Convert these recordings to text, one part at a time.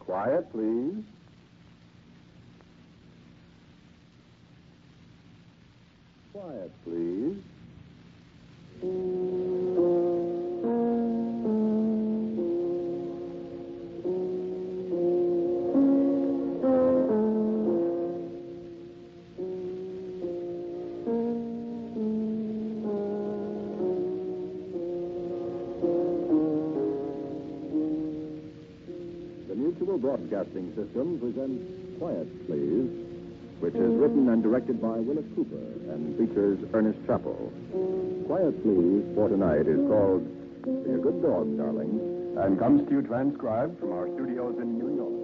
Quiet, please. Quiet, please. The Mutual Broadcasting System presents Quiet, Please, which is written and directed by Willis Cooper and features Ernest Chappell. Quiet, Please, for tonight is called Be a Good Dog, Darling, and comes to you transcribed from our studios in New York.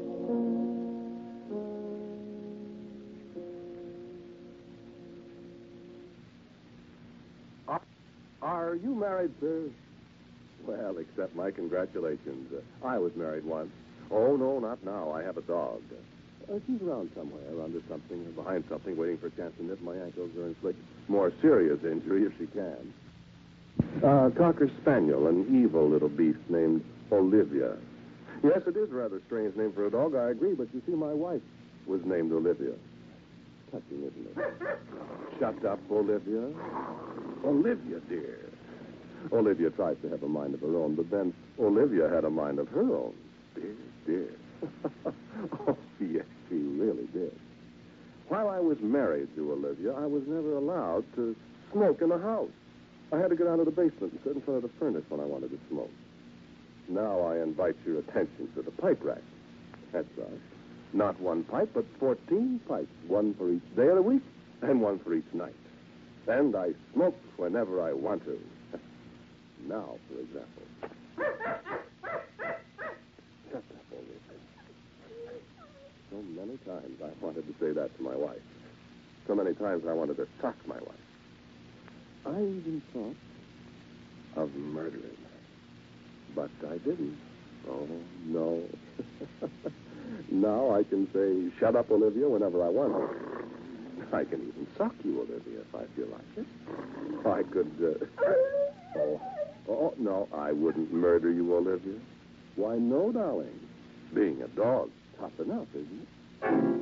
Are you married, sir? Well, accept my congratulations. I was married once. Oh, no, not now. I have a dog. She's around somewhere, under something, or behind something, waiting for a chance to nip my ankles or inflict more serious injury if she can. Cocker Spaniel, an evil little beast named Olivia. Yes, it is a rather strange name for a dog, I agree, but you see, my wife was named Olivia. Touching, isn't it? Shut up, Olivia. Olivia, dear. Olivia tries to have a mind of her own, but then Olivia had a mind of her own. Dear. Oh, yes, she really did. While I was married to Olivia, I was never allowed to smoke in the house. I had to get out of the basement and sit in front of the furnace when I wanted to smoke. Now I invite your attention to the pipe rack. That's right. Not one pipe, but 14 pipes. One for each day of the week and one for each night. And I smoke whenever I want to. Now, for example. Shut up, Olivia. So many times I wanted to say that to my wife. So many times I wanted to talk my wife. I even thought of murdering her. But I didn't. Oh, no. Now I can say, shut up, Olivia, whenever I want to. I can even suck you, Olivia, if I feel like it. I could, Oh, no, I wouldn't murder you, Olivia. Why, no, darling. Being a dog's tough enough, isn't it?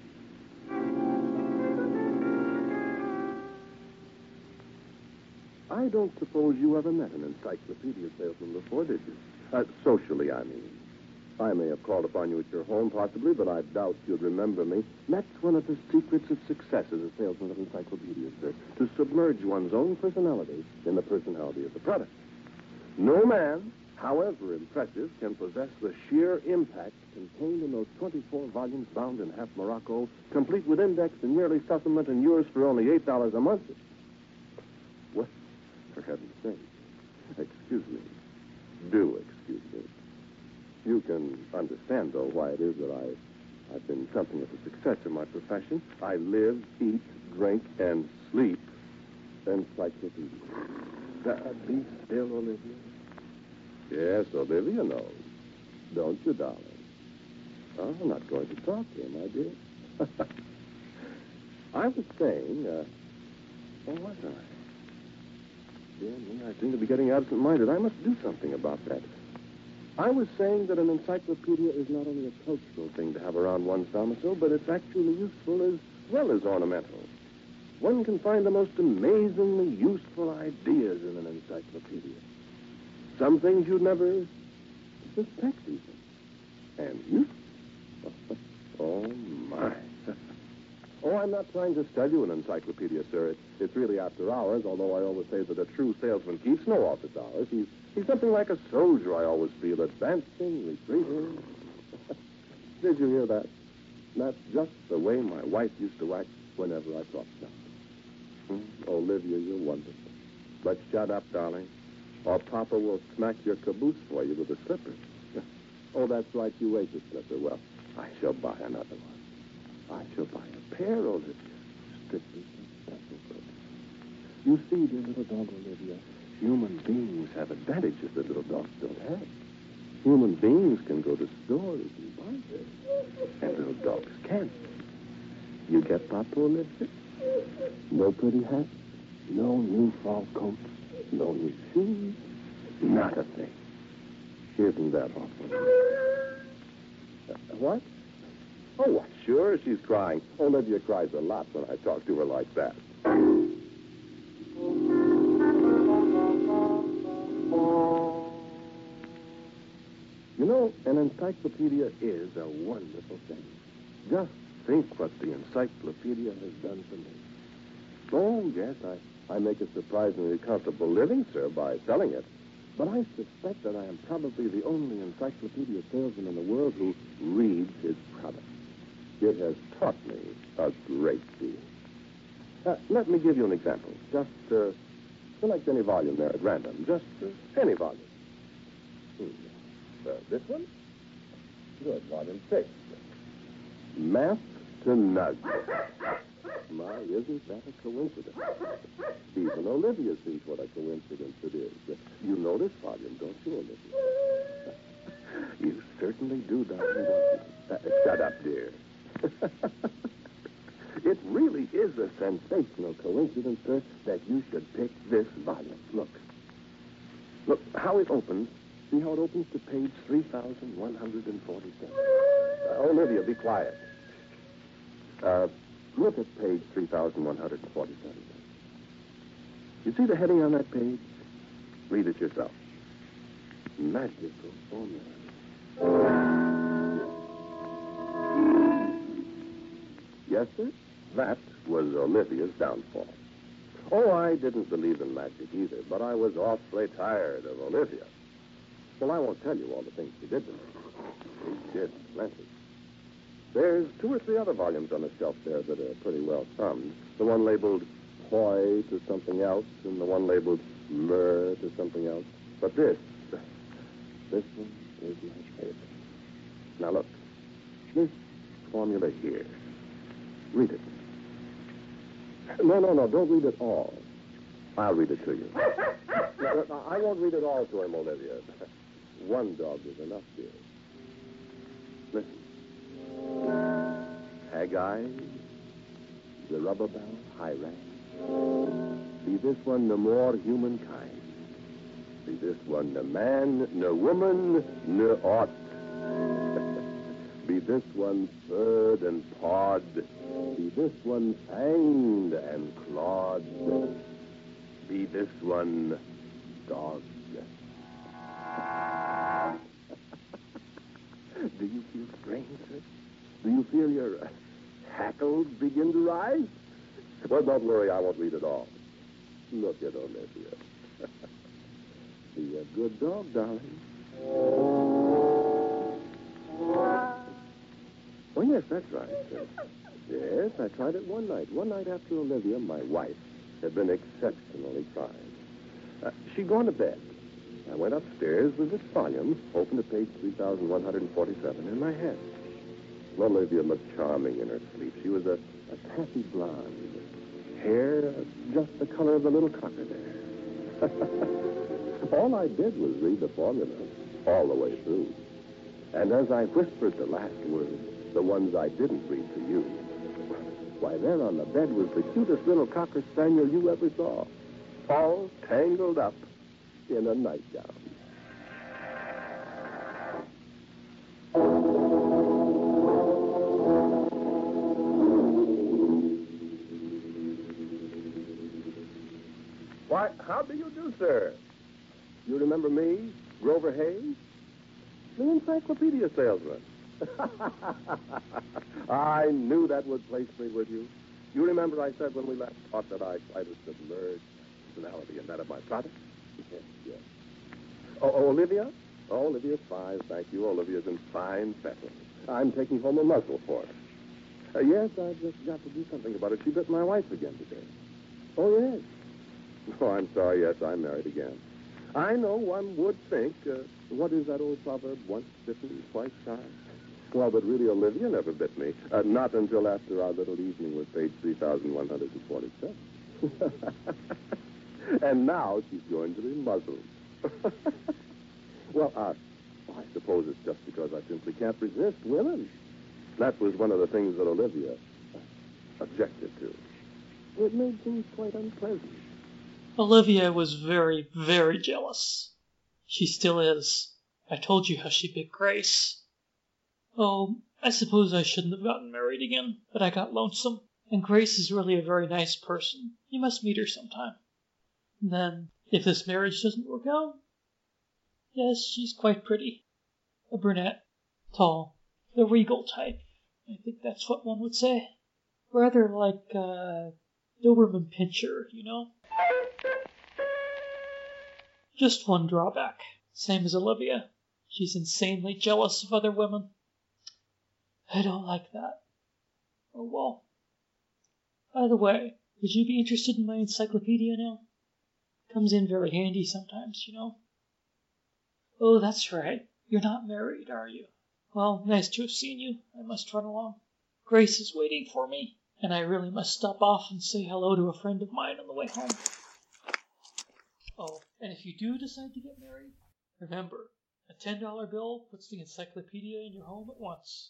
I don't suppose you ever met an encyclopedia salesman before, did you? Socially, I mean. I may have called upon you at your home, possibly, but I doubt you'd remember me. That's one of the secrets of success as a salesman of encyclopedias, sir, to submerge one's own personality in the personality of the product. No man, however impressive, can possess the sheer impact contained in those 24 volumes bound in half Morocco, complete with index and yearly supplement, and yours for only $8 a month. What? For heaven's sake. Excuse me. Do excuse me. You can understand, though, why it is that I've been something of a success in my profession. I live, eat, drink, and sleep encyclopedia. Be still, Olivia. Yes, Olivia knows. Don't you, darling? Oh, I'm not going to talk to you, my dear. I was saying, what was I? Dear me, I seem to be getting absent-minded. I must do something about that. I was saying that an encyclopedia is not only a cultural thing to have around one's domicile, but it's actually useful as well as ornamental. One can find the most amazingly useful ideas in an encyclopedia. Some things you'd never suspect even. And useful. Oh, my. Oh, I'm not trying to sell you an encyclopedia, sir. It's really after hours, although I always say that a true salesman keeps no office hours. He's something like a soldier, I always feel, advancing, retreating. Did you hear that? That's just the way my wife used to act whenever I talked to her. Olivia, you're wonderful. But shut up, darling, or Papa will smack your caboose for you with a slipper. Oh, that's right, you ate the slipper. Well, I shall buy another one. I shall buy a pair, Olivia. Strictly special. You see, dear little dog, Olivia, human beings have advantages that little dogs don't have. Human beings can go to stores and buy things, and little dogs can't. You get Papa, Olivia? No pretty hat, no new fall coats, no new shoes, not a thing. Isn't that awful? What? Oh, sure, she's crying. Olivia cries a lot when I talk to her like that. You know, an encyclopedia is a wonderful thing. Just think what the encyclopedia has done for me. Oh, yes, I make a surprisingly comfortable living, sir, by selling it. But I suspect that I am probably the only encyclopedia salesman in the world who reads his product. It has taught me a great deal. Let me give you an example. Just select any volume there at random. Just any volume. This one? Good, volume 6. Math to Nug. My, isn't that a coincidence? Even Olivia sees what a coincidence it is. You know this volume, don't you, Olivia? You certainly do, darling, don't you? Shut up, dear. It really is a sensational coincidence, sir, that you should pick this volume. Look. Look how it opens. See how it opens to page 3147. Olivia, be quiet. Look at page 3147. You see the heading on that page? Read it yourself. Magical formula. Yes, sir? That was Olivia's downfall. Oh, I didn't believe in magic either, but I was awfully tired of Olivia. Well, I won't tell you all the things she did to me. She did plenty. There's 2 or 3 other volumes on the shelf there that are pretty well thumbed. The one labeled Poi to something else, and the one labeled Myrrh to something else. But this one is my favorite. Now, look. This formula here. Read it. No, don't read it all. I'll read it to you. I won't read it all to him, Olivia. One dog is enough, dear. Listen. Haggai, Zerubbabel, Hiram. Be this one no more humankind. Be this one no man, no woman, no aught. Be this one furred and pawed. Be this one fanged and clawed. Be this one dogged. Do you feel strange, sir? Do you feel your hackles begin to rise? Well, don't worry, I won't read it all. Look at Olivia. Be a good dog, darling. Oh, yes, that's right. Yes, I tried it one night. One night after Olivia, my wife, had been exceptionally fine. She'd gone to bed. I went upstairs with this volume, opened to page 3147 in my hand. Olivia looked charming in her sleep. She was a taffy blonde. Hair just the color of the little cocker there. All I did was read the formula all the way through. And as I whispered the last words, the ones I didn't read to you, why, there on the bed was the cutest little cocker spaniel you ever saw, all tangled up in a nightgown. Why, how do you do, sir? You remember me, Grover Hayes? The encyclopedia salesman. I knew that would place me with you. You remember I said when we last talked that I tried to submerge personality in that of my product? Yes. Oh, Olivia? Oh, Olivia's fine, thank you. Olivia's in fine fettle. I'm taking home a muzzle for her. Yes, I've just got to do something about it. She bit my wife again today. Oh, yes. Oh, I'm sorry. Yes, I'm married again. I know one would think, what is that old proverb, once bitten, twice shy? Well, but really, Olivia never bit me. Not until after our little evening with page 3147. And now she's going to be muzzled. Well, I suppose it's just because I simply can't resist women. That was one of the things that Olivia objected to. It made things quite unpleasant. Olivia was very, very jealous. She still is. I told you how she bit Grace. Oh, I suppose I shouldn't have gotten married again, but I got lonesome. And Grace is really a very nice person. You must meet her sometime. And then, if this marriage doesn't work out, yes, she's quite pretty. A brunette, tall, the regal type. I think that's what one would say. Rather like, Doberman Pinscher, you know? Just one drawback. Same as Olivia. She's insanely jealous of other women. I don't like that. Oh well. By the way, would you be interested in my encyclopedia now? Comes in very handy sometimes, you know. Oh, that's right. You're not married, are you? Well, nice to have seen you. I must run along. Grace is waiting for me, and I really must stop off and say hello to a friend of mine on the way home. Oh, and if you do decide to get married, remember, a $10 bill puts the encyclopedia in your home at once.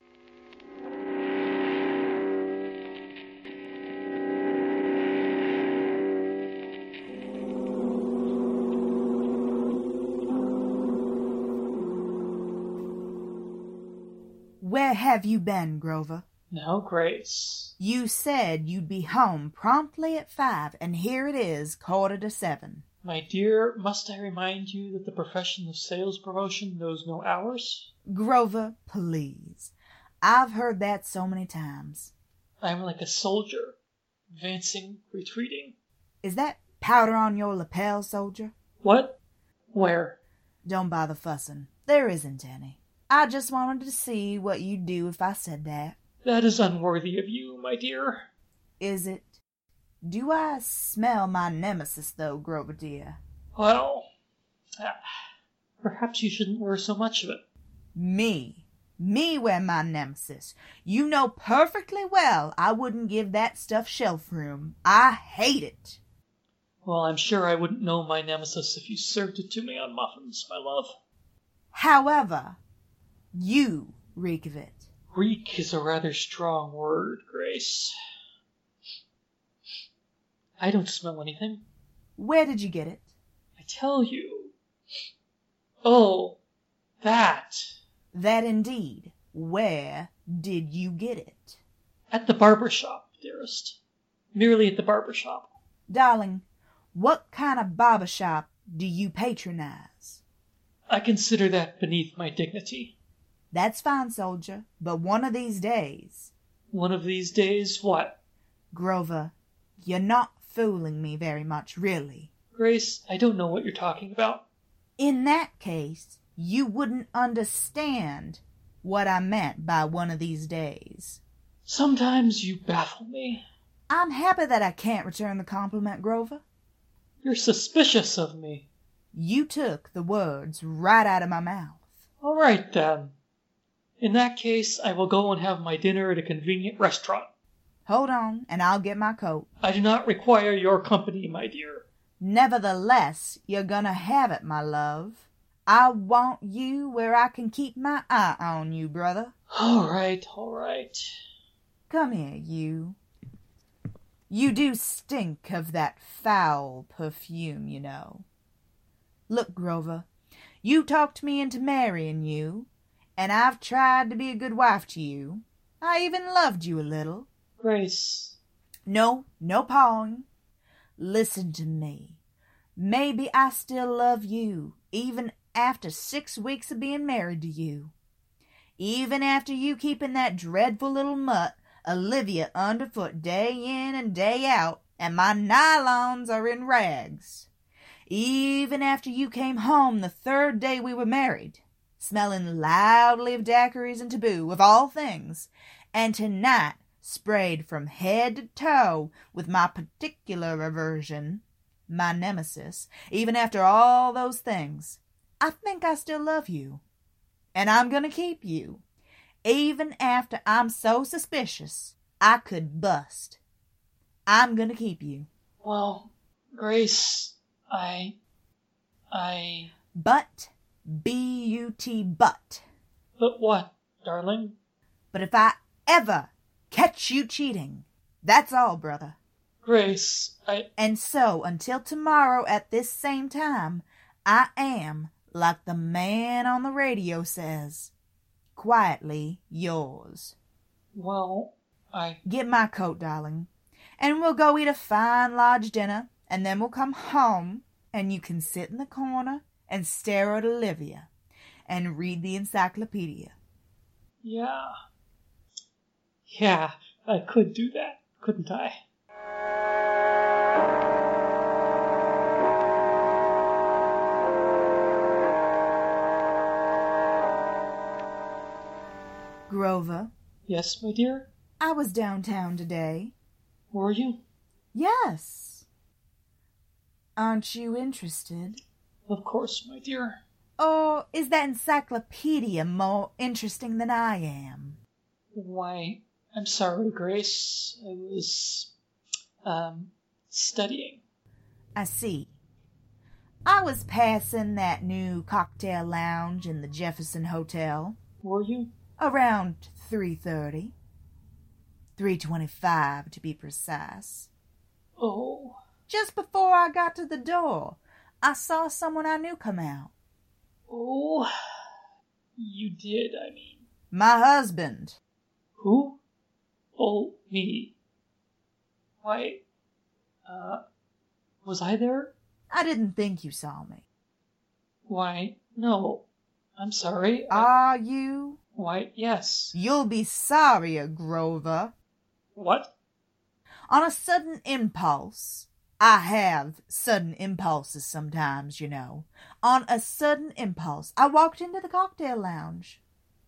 Where have you been, Grover? Now, Grace. You said you'd be home promptly at 5, and here it is, 6:45. My dear, must I remind you that the profession of sales promotion knows no hours? Grover, please. I've heard that so many times. I'm like a soldier, advancing, retreating. Is that powder on your lapel, soldier? What? Where? Don't bother fussing. There isn't any. I just wanted to see what you'd do if I said that. That is unworthy of you, my dear. Is it? Do I smell my nemesis, though, Grover dear? Well, perhaps you shouldn't wear so much of it. Me wear my nemesis. You know perfectly well I wouldn't give that stuff shelf room. I hate it. Well, I'm sure I wouldn't know my nemesis if you served it to me on muffins, my love. However, you reek of it. Reek is a rather strong word, Grace. I don't smell anything. Where did you get it? I tell you. Oh, that. That indeed. Where did you get it? At the barber shop, dearest. Merely at the barber shop. Darling, what kind of barber shop do you patronize? I consider that beneath my dignity. That's fine, soldier, but one of these days... One of these days, what? Grover, you're not fooling me very much, really. Grace, I don't know what you're talking about. In that case, you wouldn't understand what I meant by one of these days. Sometimes you baffle me. I'm happy that I can't return the compliment, Grover. You're suspicious of me. You took the words right out of my mouth. All right, then. In that case, I will go and have my dinner at a convenient restaurant. Hold on, and I'll get my coat. I do not require your company, my dear. Nevertheless, you're gonna have it, my love. I want you where I can keep my eye on you, brother. All right, all right. Come here, you. You do stink of that foul perfume, you know. Look, Grover, you talked me into marrying you, and I've tried to be a good wife to you. I even loved you a little. Grace. No pawing. Listen to me. Maybe I still love you, even after 6 weeks of being married to you. Even after you keeping that dreadful little mutt, Olivia, underfoot day in and day out, and my nylons are in rags. Even after you came home the 3rd day we were married, smelling loudly of daiquiris and taboo, of all things, and tonight sprayed from head to toe with my particular aversion, my nemesis, even after all those things, I think I still love you. And I'm going to keep you. Even after I'm so suspicious, I could bust. I'm going to keep you. Well, Grace, But, B-U-T, but. But what, darling? But if I ever catch you cheating, that's all, brother. Grace, And so, until tomorrow at this same time, I am, like the man on the radio says, quietly yours. Well, Get my coat, darling, and we'll go eat a fine large dinner, and then we'll come home, and you can sit in the corner and stare at Olivia and read the encyclopedia. Yeah. Yeah, I could do that, couldn't I? Grover. Yes, my dear? I was downtown today. Were you? Yes. Aren't you interested? Of course, my dear. Or is that encyclopedia more interesting than I am? Why, I'm sorry, Grace. I was, studying. I see. I was passing that new cocktail lounge in the Jefferson Hotel. Were you? Around 3:30. 3:25 to be precise. Oh. Just before I got to the door, I saw someone I knew come out. Oh. You did, I mean. My husband. Who? Oh, me. Why, was I there? I didn't think you saw me. Why, no. I'm sorry. Are you? Why, yes. You'll be sorrier, Grover. What? On a sudden impulse. I have sudden impulses sometimes, you know. On a sudden impulse, I walked into the cocktail lounge.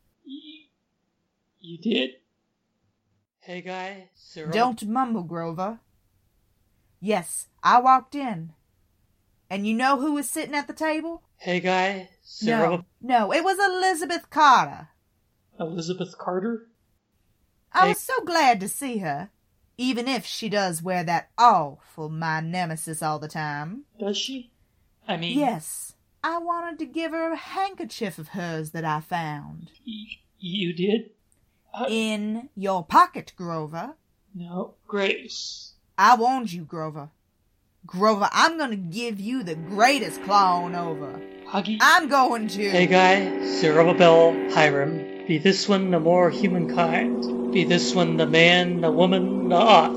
You did? Hey, guy, Cyril. Don't mumble, Grover. Yes, I walked in. And you know who was sitting at the table? Hey, guy, Cyril. No, it was Elizabeth Carter. Elizabeth Carter? I was so glad to see her, even if she does wear that awful my nemesis all the time. Does she? I mean... Yes, I wanted to give her a handkerchief of hers that I found. You did? In your pocket, Grover. No, Grace. I warned you, Grover. Grover, I'm going to give you the greatest claw on over. Huggy. I'm going to... Hey, guy, Zerubbabel, Hiram. Be this one the more humankind. Be this one the man, the woman, the ought.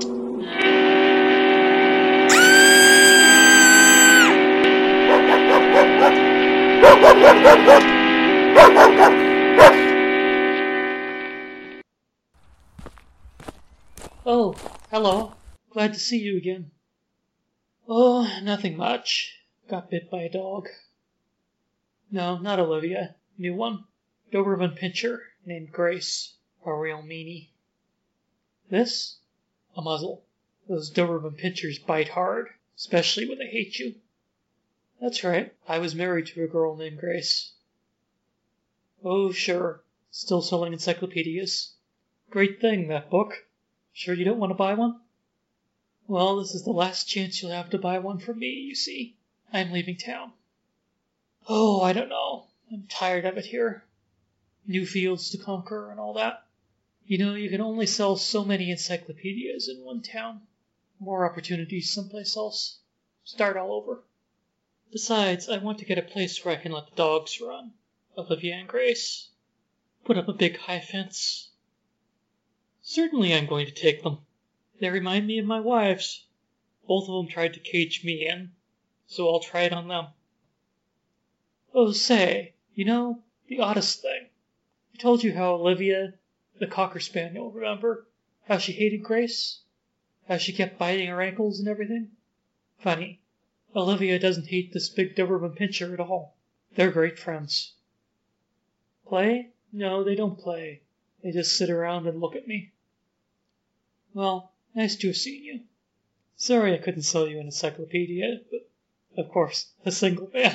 Oh, hello. Glad to see you again. Oh, nothing much. Got bit by a dog. No, not Olivia. New one. Doberman Pinscher, named Grace. A real meanie. This? A muzzle. Those Doberman Pinschers bite hard, especially when they hate you. That's right, I was married to a girl named Grace. Oh, sure. Still selling encyclopedias. Great thing, that book. Sure you don't want to buy one? Well, this is the last chance you'll have to buy one from me, you see. I'm leaving town. Oh, I don't know. I'm tired of it here. New fields to conquer and all that. You know, you can only sell so many encyclopedias in one town. More opportunities someplace else. Start all over. Besides, I want to get a place where I can let the dogs run. Olivia and Grace. Put up a big high fence. Certainly I'm going to take them. They remind me of my wives. Both of them tried to cage me in, so I'll try it on them. Oh, say, you know, the oddest thing. I told you how Olivia, the Cocker Spaniel, remember? How she hated Grace? How she kept biting her ankles and everything? Funny. Olivia doesn't hate this big Doberman Pinscher at all. They're great friends. Play? No, they don't play. They just sit around and look at me. Well, nice to have seen you. Sorry I couldn't sell you an encyclopedia, but, of course, a single man.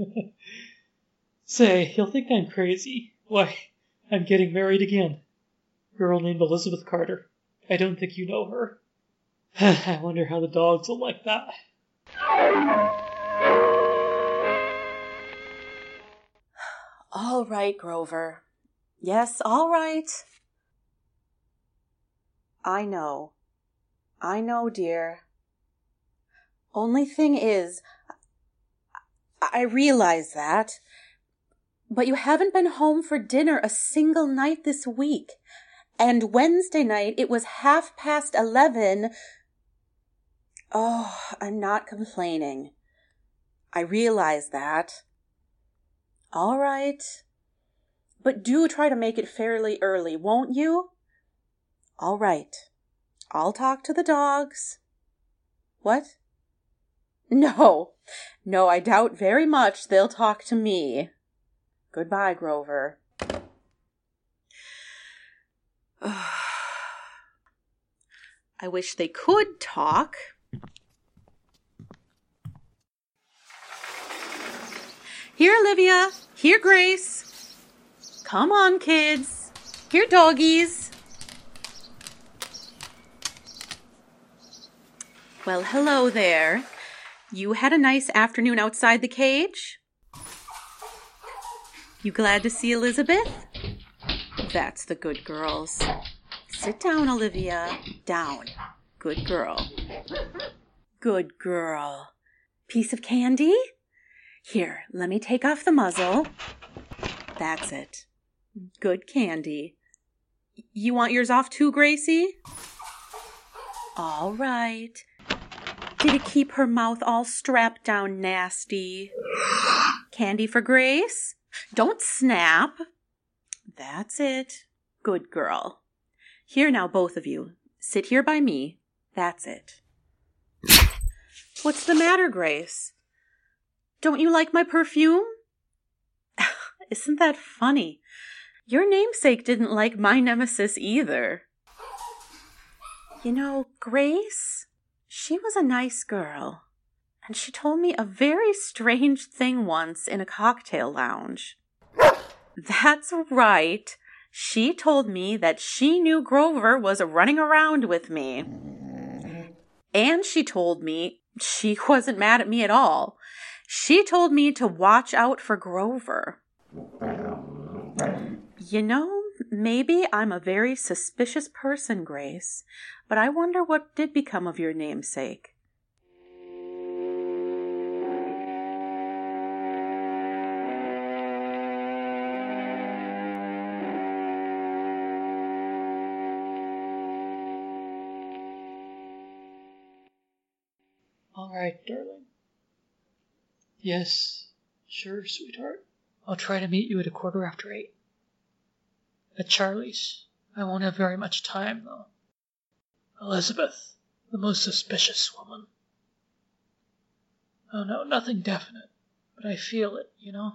Say, he'll think I'm crazy. Why, I'm getting married again. Girl named Elizabeth Carter. I don't think you know her. I wonder how the dogs will like that. All right, Grover. Yes, all right. I know, dear. Only thing is, I realize that. But you haven't been home for dinner a single night this week. And Wednesday night, it was 11:30. Oh, I'm not complaining. I realize that. All right. But do try to make it fairly early, won't you? All right. I'll talk to the dogs. What? No, I doubt very much they'll talk to me. Goodbye, Grover. I wish they could talk. Here, Olivia. Here, Grace. Come on, kids. Here, doggies. Well, hello there. You had a nice afternoon outside the cage? You glad to see Elizabeth? That's the good girls. Sit down, Olivia. Down. Good girl. Good girl. Piece of candy? Here, let me take off the muzzle. That's it. Good candy. You want yours off too, Gracie? All right. Did it keep her mouth all strapped down nasty? Candy for Grace? Don't snap. That's it. Good girl. Here now, both of you. Sit here by me. That's it. What's the matter, Grace? Don't you like my perfume? Isn't that funny? Your namesake didn't like my nemesis either. You know, Grace, she was a nice girl, and she told me a very strange thing once in a cocktail lounge. That's right. She told me that she knew Grover was running around with me. And she told me she wasn't mad at me at all. She told me to watch out for Grover. You know, maybe I'm a very suspicious person, Grace, but I wonder what did become of your namesake. All right, darling. Yes, sure, sweetheart. I'll try to meet you at 8:15. At Charlie's. I won't have very much time, though. Elizabeth, the most suspicious woman. Oh no, nothing definite, but I feel it, you know?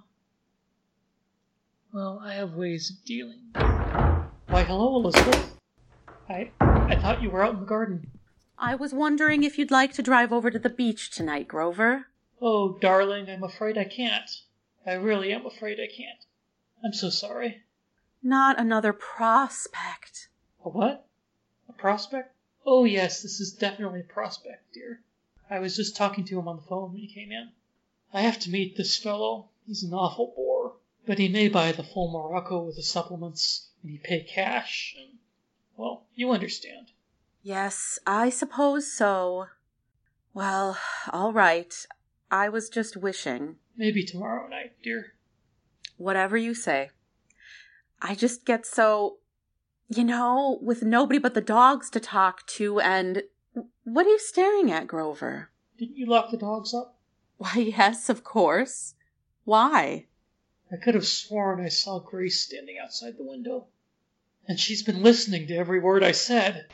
Well, I have ways of dealing. Why, hello, Elizabeth. I thought you were out in the garden. I was wondering if you'd like to drive over to the beach tonight, Grover. Oh, darling, I'm afraid I can't. I really am afraid I can't. I'm so sorry. Not another prospect. A what? A prospect? Oh, yes, this is definitely a prospect, dear. I was just talking to him on the phone when he came in. I have to meet this fellow. He's an awful bore. But he may buy the full Morocco with the supplements, and he'd pay cash, and, well, you understand. Yes, I suppose so. Well, all right. I was just wishing. Maybe tomorrow night, dear. Whatever you say. I just get so, with nobody but the dogs to talk to, and what are you staring at, Grover? Didn't you lock the dogs up? Why, yes, of course. Why? I could have sworn I saw Grace standing outside the window. And she's been listening to every word I said.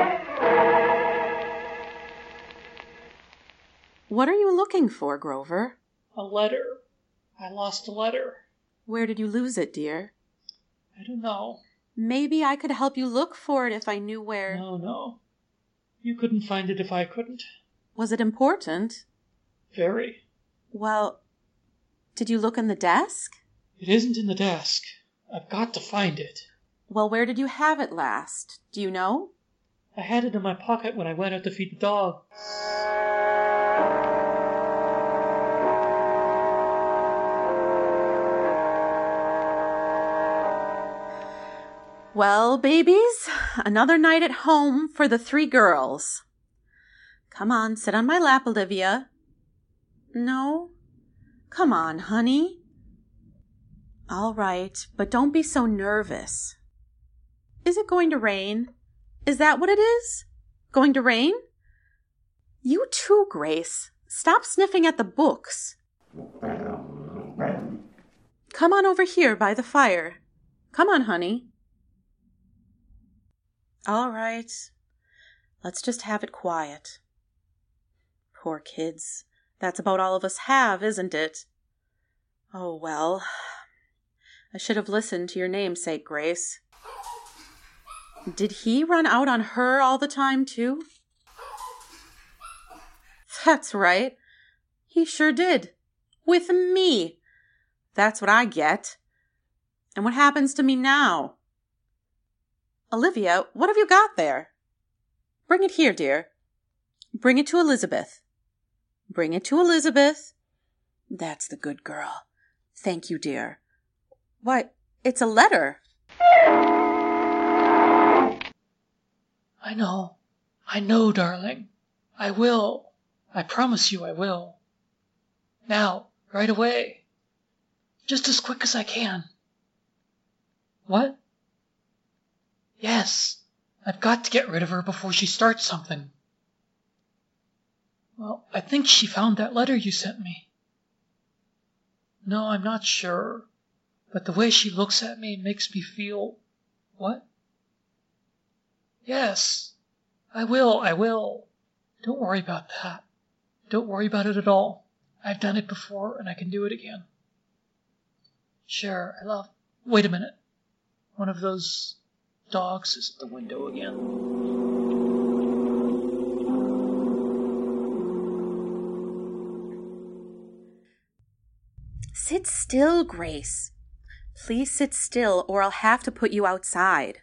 What are you looking for, Grover? A letter. I lost a letter. Where did you lose it, dear? I don't know. Maybe I could help you look for it if I knew where... No. You couldn't find it if I couldn't. Was it important? Very. Well, did you look in the desk? It isn't in the desk. I've got to find it. Well, where did you have it last? Do you know? I had it in my pocket when I went out to feed the dog. Well, babies, another night at home for the 3 girls. Come on, sit on my lap, Olivia. No? Come on, honey. All right, but don't be so nervous. Is it going to rain? Is that what it is? Going to rain? You too, Grace. Stop sniffing at the books. Come on over here by the fire. Come on, honey. All right. Let's just have it quiet. Poor kids. That's about all of us have, isn't it? Oh, well. I should have listened to your namesake, Grace. Did he run out on her all the time, too? That's right. He sure did. With me. That's what I get. And what happens to me now? Olivia, what have you got there? Bring it here, dear. Bring it to Elizabeth. Bring it to Elizabeth. That's the good girl. Thank you, dear. Why, it's a letter. I know, darling. I will. I promise you I will. Now, right away. Just as quick as I can. What? Yes, I've got to get rid of her before she starts something. Well, I think she found that letter you sent me. No, I'm not sure, but the way she looks at me makes me feel... What? Yes, I will. Don't worry about that. Don't worry about it at all. I've done it before, and I can do it again. Sure, Wait a minute. One of those dogs is at the window again. Sit still, Grace. Please sit still, or I'll have to put you outside.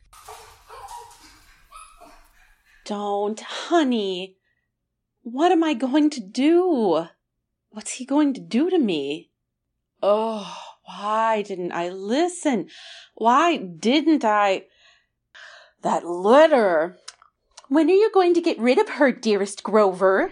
Don't, honey. What am I going to do? What's he going to do to me? Oh, why didn't I listen? Why didn't I? That letter. When are you going to get rid of her, dearest Grover?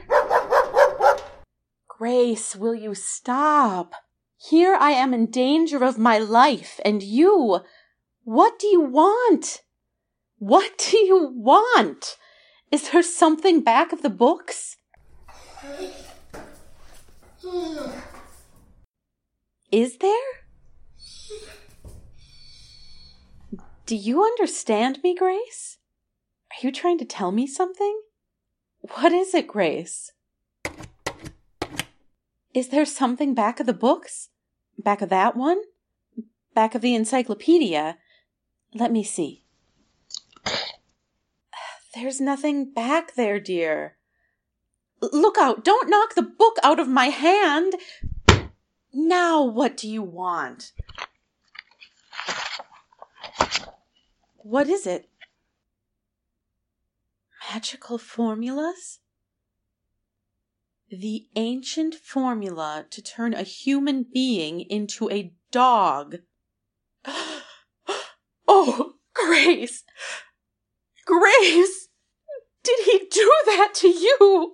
Grace, will you stop? Here I am in danger of my life, and you... What do you want? What do you want? Is there something back of the books? Is there? Do you understand me, Grace? Are you trying to tell me something? What is it, Grace? Is there something back of the books? Back of that one? Back of the encyclopedia? Let me see. There's nothing back there, dear. Look out! Don't knock the book out of my hand! Now what do you want? What is it? Magical formulas? The ancient formula to turn a human being into a dog. Oh, Grace! Grace! Did he do that to you?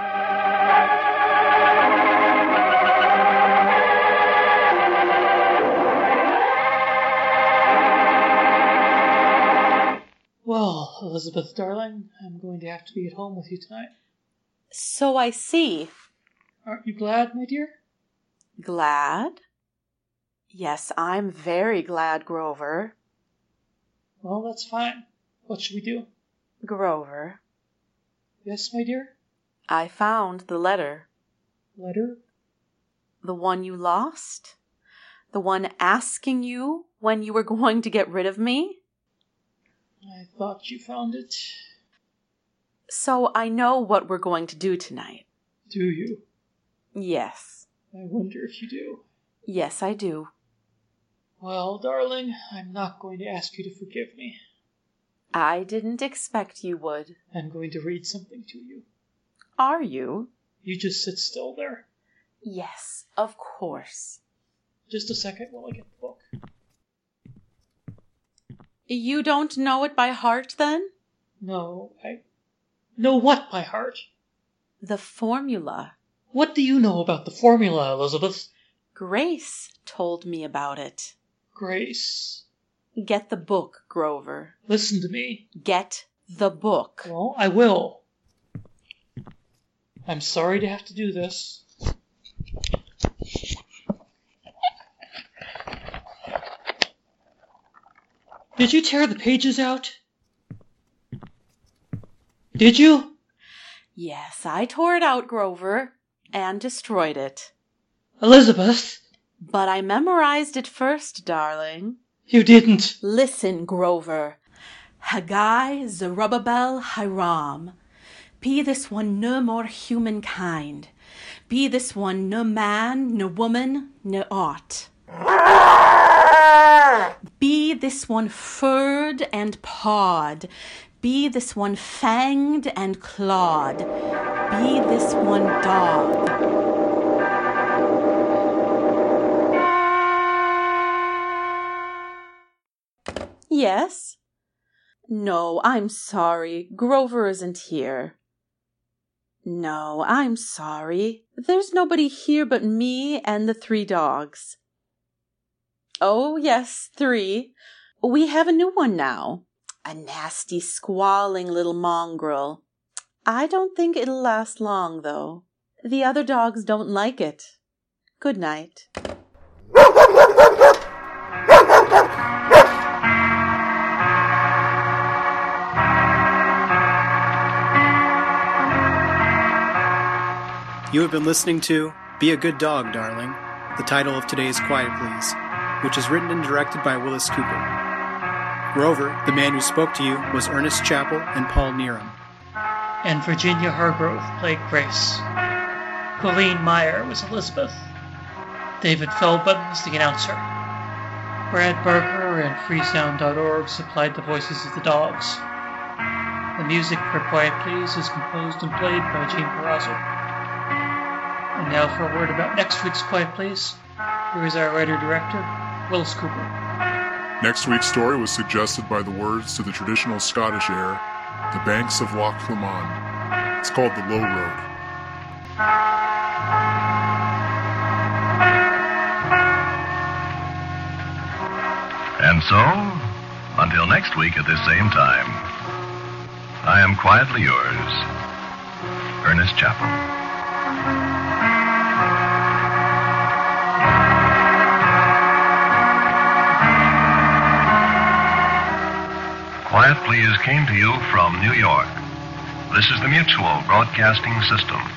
Well, Elizabeth, darling, I'm going to have to be at home with you tonight. So I see. Aren't you glad, my dear? Glad? Yes, I'm very glad, Grover. Well, that's fine. What should we do? Grover. Yes, my dear? I found the letter. Letter? The one you lost? The one asking you when you were going to get rid of me? I thought you found it. So I know what we're going to do tonight. Do you? Yes. I wonder if you do. Yes, I do. Well, darling, I'm not going to ask you to forgive me. I didn't expect you would. I'm going to read something to you. Are you? You just sit still there. Yes, of course. Just a second while I get the book. You don't know it by heart, then? No, I know what by heart? The formula. What do you know about the formula, Elizabeth? Grace told me about it. Grace. Get the book, Grover. Listen to me. Get the book. Well, I will. I'm sorry to have to do this. Did you tear the pages out? Did you? Yes, I tore it out, Grover, and destroyed it. Elizabeth! But I memorized it first, darling. You didn't. Listen, Grover. Haggai, Zerubbabel, Hiram. Be this one no more humankind. Be this one no man, no woman, no aught. Be this one furred and pawed. Be this one fanged and clawed. Be this one dog. Yes? No, I'm sorry. Grover isn't here. No, I'm sorry. There's nobody here but me and the 3 dogs. Oh, yes, 3. We have a new one now. A nasty, squalling little mongrel. I don't think it'll last long, though. The other dogs don't like it. Good night. You have been listening to Be a Good Dog, Darling, the title of today's Quiet Please, which is written and directed by Willis Cooper. Grover, the man who spoke to you, was Ernest Chappell and Paul Needham. And Virginia Hargrove played Grace. Colleen Meyer was Elizabeth. David Feldman was the announcer. Brad Barker and Freesound.org supplied the voices of the dogs. The music for Quiet Please is composed and played by Gene Perazzo. And now for a word about next week's Quiet Please. Here is our writer-director, Willis Cooper. Next week's story was suggested by the words to the traditional Scottish air, The Banks of Loch Lomond. It's called The Low Road. And so, until next week at this same time, I am quietly yours, Ernest Chappell. Quiet Please came to you from New York. This is the Mutual Broadcasting System.